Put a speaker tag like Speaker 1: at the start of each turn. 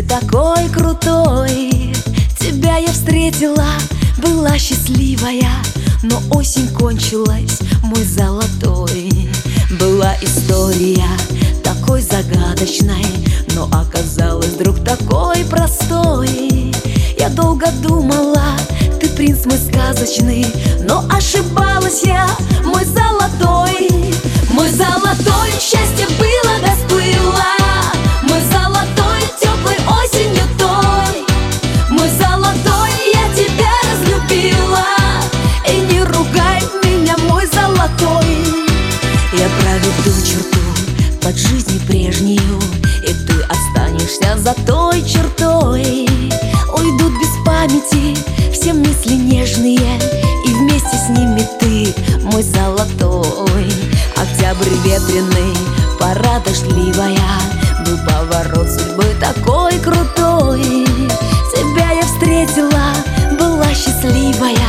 Speaker 1: такой крутой. Тебя я встретила, была счастливая, но осень кончилась, мой золотой. Была история такой загадочной, но оказалась вдруг такой простой. Я долго думала, ты принц мой сказочный, но ошибалась я, мой золотой. Мой золотой, счастье было да сплыло, мой золотой, теплой осенью той. Мой золотой, я тебя разлюбила, и не ругай меня, мой золотой. Я проведу черту под жизнью прежнюю, и ты останешься за той чертой. Уйдут без памяти все мысли нежные, и вместе с ними ты, мой золотой. Октябрь ветреный, пора дождливая, был поворот судьбы такой крутой. Тебя я встретила, была счастливая,